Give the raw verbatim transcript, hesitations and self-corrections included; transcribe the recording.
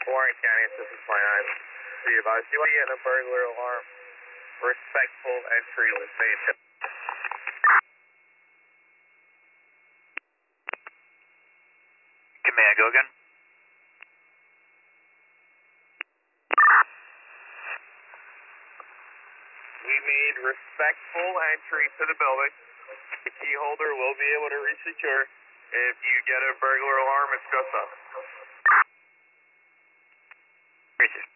Warren County, this is my nine. Be advised, you want to get a burglar alarm? Respectful entry with station. Command, go again. We made respectful entry to the building. The key holder will be able to resecure. If you get a burglar alarm, it's just us. Racist.